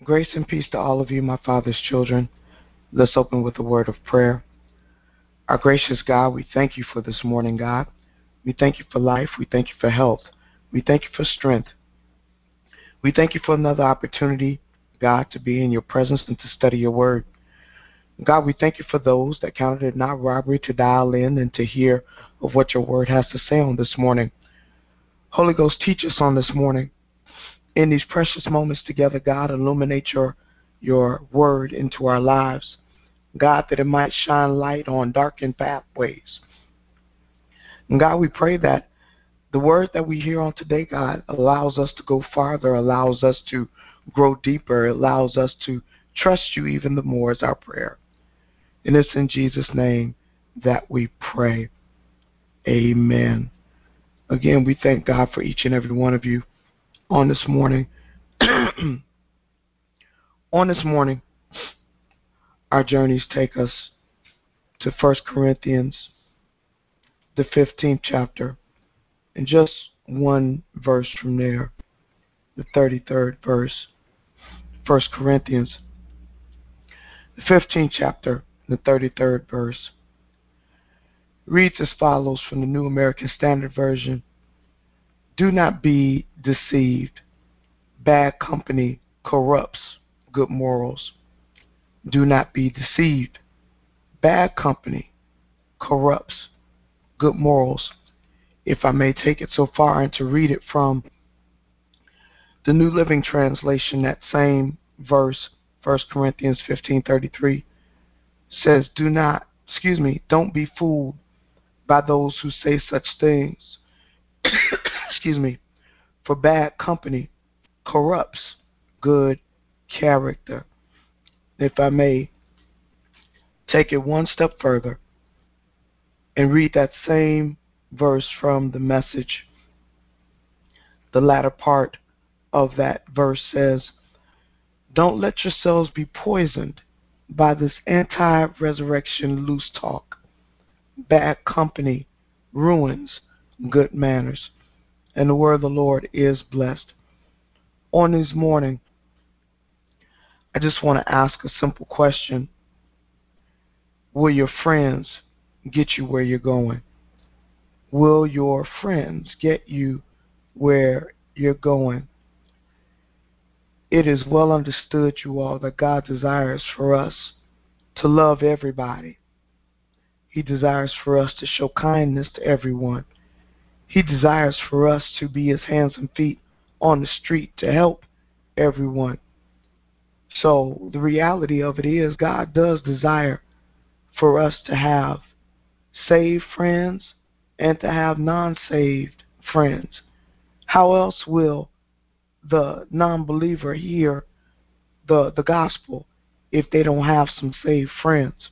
Grace and peace to all of you, my Father's children. Let's open with a word of prayer. Our gracious God, we thank you for this morning, God. We thank you for life. We thank you for health. We thank you for strength. We thank you for another opportunity, God, to be in your presence and to study your word. God, we thank you for those that counted it not robbery to dial in and to hear of what your word has to say on this morning. Holy Ghost, teach us on this morning. In these precious moments together, God, illuminate your word into our lives. God, that it might shine light on darkened pathways. And God, we pray that the word that we hear on today, God, allows us to go farther, allows us to grow deeper, allows us to trust you even the more is our prayer. And it's in Jesus' name that we pray. Amen. Again, we thank God for each and every one of you on this morning. On this morning, our journeys take us to 1 Corinthians, the 15th chapter, and just one verse from there, the 33rd verse. 1 Corinthians, the 15th chapter, the 33rd verse, reads as follows from the New American Standard Version. Do not be deceived. Bad company corrupts good morals. Do not be deceived. Bad company corrupts good morals. If I may take it so far and to read it from the New Living Translation, that same verse, 1 Corinthians 15:33, says, don't be fooled by those who say such things. For bad company corrupts good character. If I may take it one step further and read that same verse from the Message, the latter part of that verse says, don't let yourselves be poisoned by this anti-resurrection loose talk. Bad company ruins good manners. And the word of the Lord is blessed. On this morning, I just want to ask a simple question. Will your friends get you where you're going? Will your friends get you where you're going? It is well understood, you all, that God desires for us to love everybody. He desires for us to show kindness to everyone. He desires for us to be his hands and feet on the street to help everyone. So the reality of it is God does desire for us to have saved friends and to have non-saved friends. How else will the non-believer hear the gospel if they don't have some saved friends?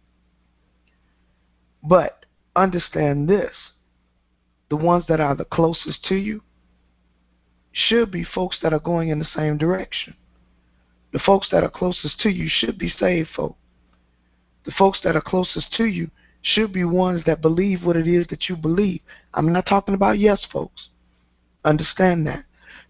But understand this, the ones that are the closest to you should be folks that are going in the same direction. The folks that are closest to you should be saved folk. The folks that are closest to you should be ones that believe what it is that you believe. I'm not talking about yes folks. Understand that.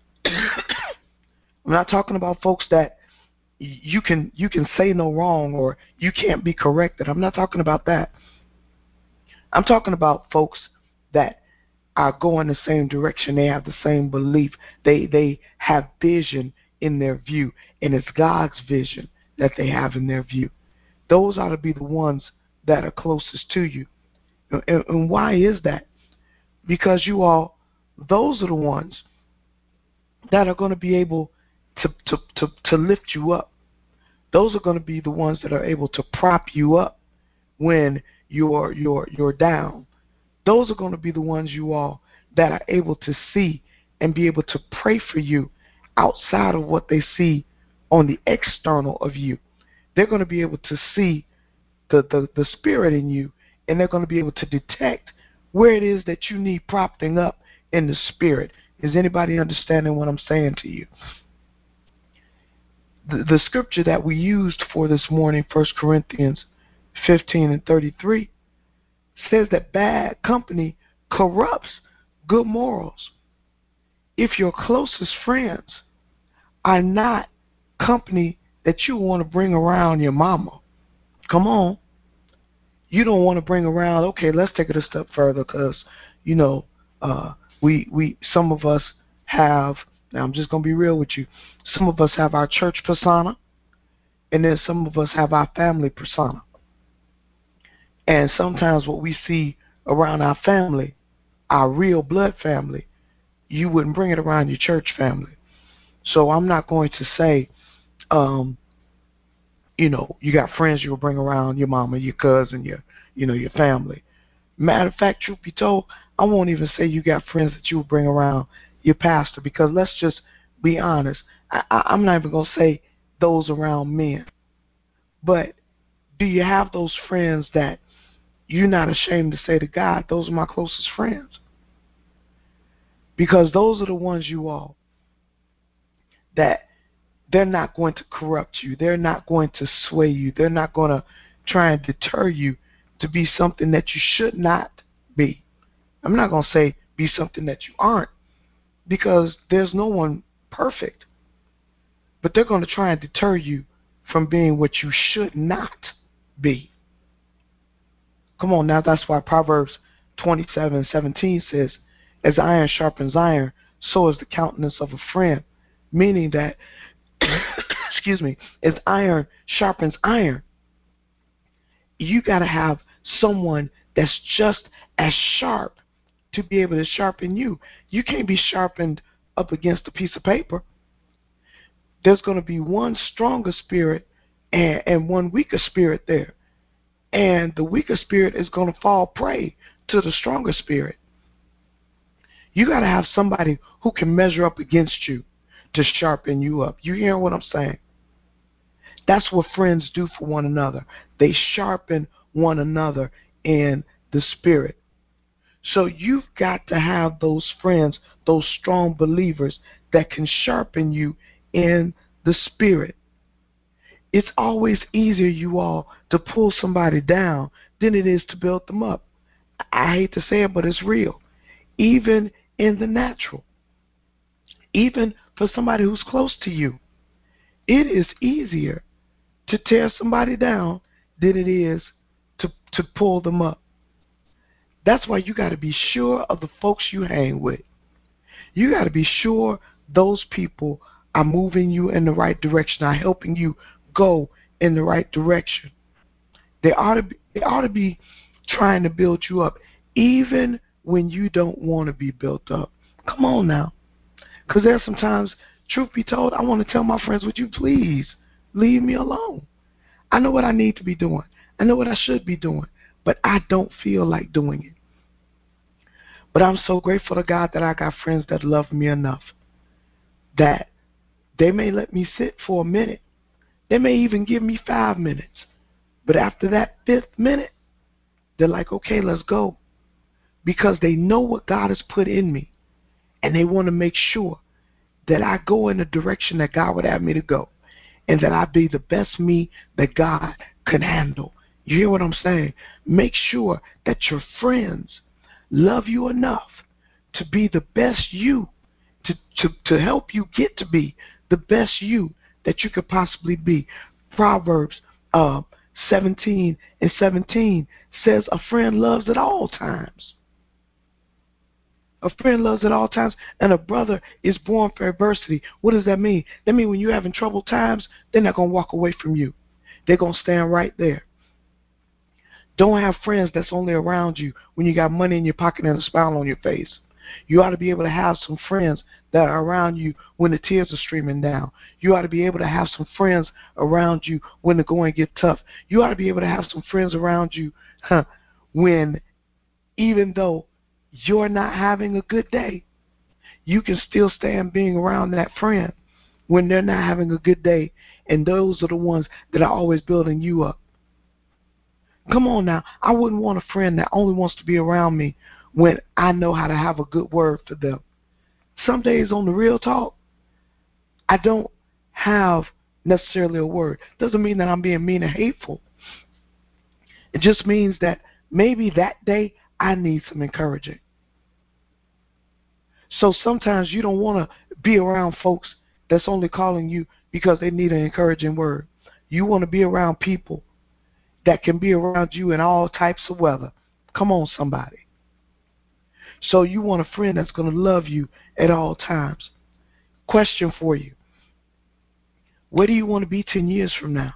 I'm not talking about folks that you can say no wrong or you can't be corrected. I'm not talking about that. I'm talking about folks that are going the same direction. They have the same belief. They have vision in their view, and it's God's vision that they have in their view. Those ought to be the ones that are closest to you. And why is that? Because you all, those are the ones that are going to be able to lift you up. Those are going to be the ones that are able to prop you up when you're down. Those are going to be the ones, you all, that are able to see and be able to pray for you outside of what they see on the external of you. They're going to be able to see the spirit in you, and they're going to be able to detect where it is that you need propping up in the spirit. Is anybody understanding what I'm saying to you? The scripture that we used for this morning, 1 Corinthians 15:33, says that bad company corrupts good morals. If your closest friends are not company that you want to bring around your mama. Come on. You don't want to bring around, okay, let's take it a step further because, you know, some of us have, now I'm just going to be real with you, some of us have our church persona, and then some of us have our family persona. And sometimes what we see around our family, our real blood family, you wouldn't bring it around your church family. So I'm not going to say, um, you got friends you'll bring around your mama, your cousin, your family. Matter of fact, truth be told, I won't even say you got friends that you will bring around your pastor because let's just be honest. I'm not even going to say those around men, but do you have those friends that you're not ashamed to say to God, those are my closest friends? Because those are the ones you all that they're not going to corrupt you. They're not going to sway you. They're not going to try and deter you to be something that you should not be. I'm not going to say be something that you aren't because there's no one perfect. But they're going to try and deter you from being what you should not be. Come on now, that's why Proverbs 27:17 says, as iron sharpens iron, so is the countenance of a friend. Meaning that, excuse me, as iron sharpens iron, you got to have someone that's just as sharp to be able to sharpen you. You can't be sharpened up against a piece of paper. There's going to be one stronger spirit and one weaker spirit there. And the weaker spirit is going to fall prey to the stronger spirit. You got to have somebody who can measure up against you to sharpen you up. You hear what I'm saying? That's what friends do for one another. They sharpen one another in the spirit. So you've got to have those friends, those strong believers that can sharpen you in the spirit. It's always easier, you all, to pull somebody down than it is to build them up. I hate to say it, but it's real. Even in the natural, even for somebody who's close to you, it is easier to tear somebody down than it is to pull them up. That's why you got to be sure of the folks you hang with. You got to be sure those people are moving you in the right direction, are helping you go in the right direction. They ought to be trying to build you up, even when you don't want to be built up. Come on now. Because there's sometimes, truth be told, I want to tell my friends, would you please leave me alone? I know what I need to be doing. I know what I should be doing, but I don't feel like doing it. But I'm so grateful to God that I got friends that love me enough that they may let me sit for a minute. They may even give me 5 minutes. But after that fifth minute, they're like, okay, let's go. Because they know what God has put in me. And they want to make sure that I go in the direction that God would have me to go. And that I be the best me that God can handle. You hear what I'm saying? Make sure that your friends love you enough to be the best you, to help you get to be the best you that you could possibly be. Proverbs 17:17 says a friend loves at all times. A friend loves at all times, and a brother is born for adversity. What does that mean? That means when you're having troubled times, they're not going to walk away from you. They're going to stand right there. Don't have friends that's only around you when you got money in your pocket and a smile on your face. You ought to be able to have some friends that are around you when the tears are streaming down. You ought to be able to have some friends around you when the going gets tough. You ought to be able to have some friends around you when, even though you're not having a good day, you can still stand being around that friend when they're not having a good day. And those are the ones that are always building you up. Come on now. I wouldn't want a friend that only wants to be around me when I know how to have a good word for them. Some days on the real talk, I don't have necessarily a word. Doesn't mean that I'm being mean and hateful. It just means that maybe that day I need some encouraging. So sometimes you don't want to be around folks that's only calling you because they need an encouraging word. You want to be around people that can be around you in all types of weather. Come on, somebody. So you want a friend that's going to love you at all times. Question for you. Where do you want to be 10 years from now?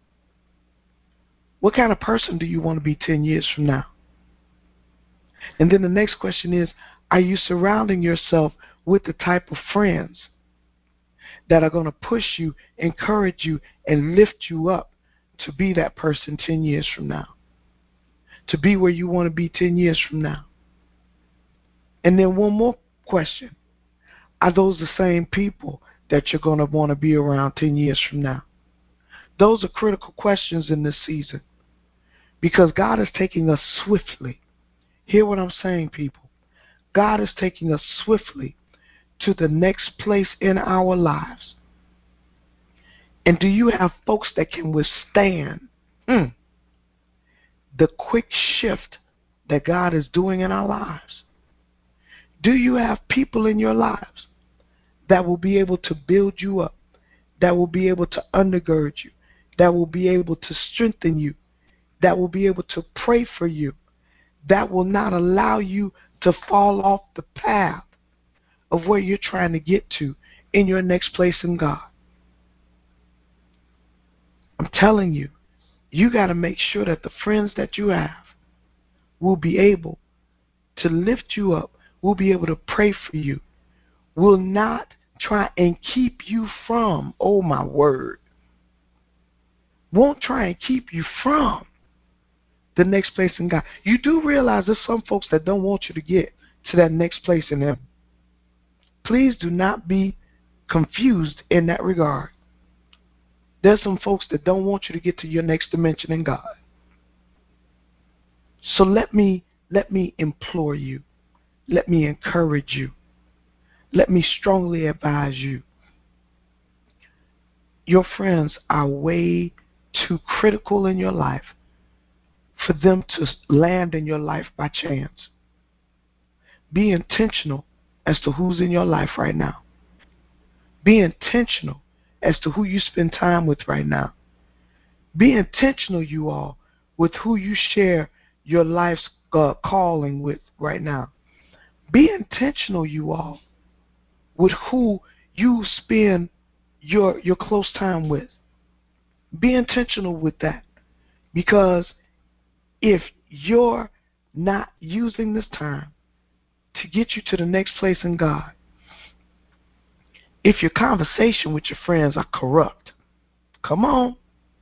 What kind of person do you want to be 10 years from now? And then the next question is, are you surrounding yourself with the type of friends that are going to push you, encourage you, and lift you up to be that person 10 years from now? To be where you want to be 10 years from now? And then one more question. Are those the same people that you're going to want to be around 10 years from now? Those are critical questions in this season, because God is taking us swiftly. Hear what I'm saying, people. God is taking us swiftly to the next place in our lives. And do you have folks that can withstand the quick shift that God is doing in our lives? Do you have people in your lives that will be able to build you up, that will be able to undergird you, that will be able to strengthen you, that will be able to pray for you, that will not allow you to fall off the path of where you're trying to get to in your next place in God? I'm telling you, you got to make sure that the friends that you have will be able to lift you up, will be able to pray for you, will not try and keep you from, oh my word, won't try and keep you from the next place in God. You do realize there's some folks that don't want you to get to that next place in Him. Please do not be confused in that regard. There's some folks that don't want you to get to your next dimension in God. So let me implore you. Let me encourage you. Let me strongly advise you. Your friends are way too critical in your life for them to land in your life by chance. Be intentional as to who's in your life right now. Be intentional as to who you spend time with right now. Be intentional, you all, with who you share your life's calling with right now. Be intentional, you all, with who you spend your close time with. Be intentional with that, because if you're not using this time to get you to the next place in God, if your conversation with your friends are corrupt, come on,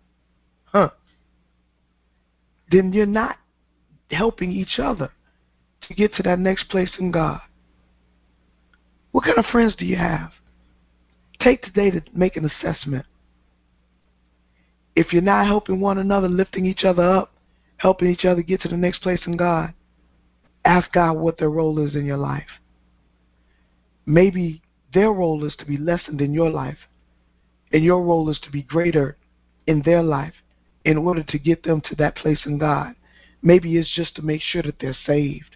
then you're not helping each other to get to that next place in God. What kind of friends do you have? Take today to make an assessment. If you're not helping one another, lifting each other up, helping each other get to the next place in God, ask God what their role is in your life. Maybe their role is to be lessened in your life, and your role is to be greater in their life in order to get them to that place in God. Maybe it's just to make sure that they're saved.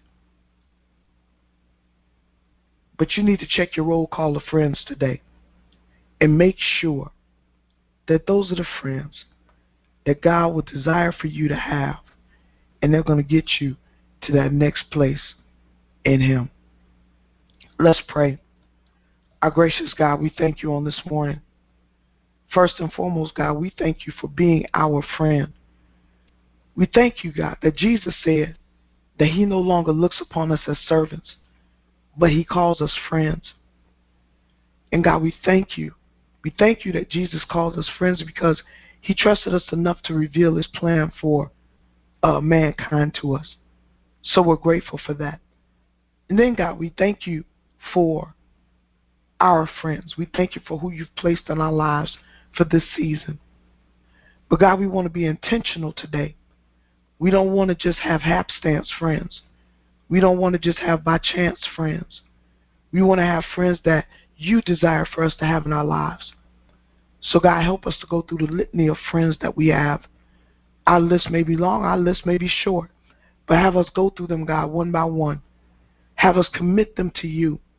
But you need to check your roll call of friends today and make sure that those are the friends that God would desire for you to have, and they're going to get you to that next place in Him. Let's pray. Our gracious God, we thank you on this morning. First and foremost, God, we thank you for being our friend. We thank you, God, that Jesus said that He no longer looks upon us as servants, but He calls us friends. And God, we thank you. We thank you that Jesus calls us friends because He trusted us enough to reveal His plan for mankind to us. So we're grateful for that. And then, God, we thank you for our friends. We thank you for who you've placed in our lives for this season. But God, we want to be intentional today. We don't want to just have hapstance friends. We don't want to just have by chance friends. We want to have friends that you desire for us to have in our lives. So God, help us to go through the litany of friends that we have. Our list may be long, our list may be short, but have us go through them, God, one by one. Have us commit them to you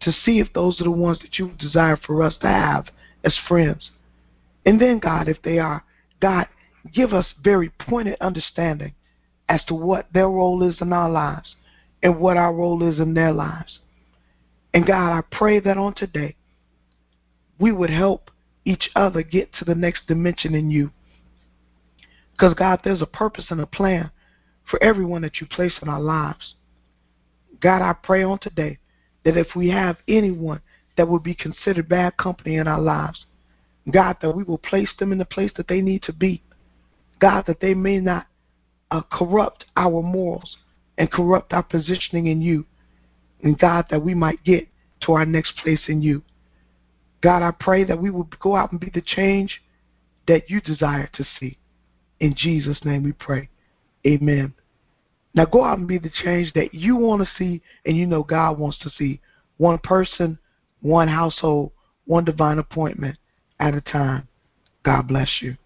to see if those are the ones that you desire for us to have as friends. And then, God, if they are, God, give us very pointed understanding as to what their role is in our lives and what our role is in their lives. And God, I pray that on today we would help each other get to the next dimension in you. Because, God, there's a purpose and a plan for everyone that you place in our lives. God, I pray on today that if we have anyone that would be considered bad company in our lives, God, that we will place them in the place that they need to be. God, that they may not corrupt our morals and corrupt our positioning in you. And God, that we might get to our next place in you. God, I pray that we will go out and be the change that you desire to see. In Jesus' name we pray. Amen. Now go out and be the change that you want to see and you know God wants to see. One person, one household, one divine appointment at a time. God bless you.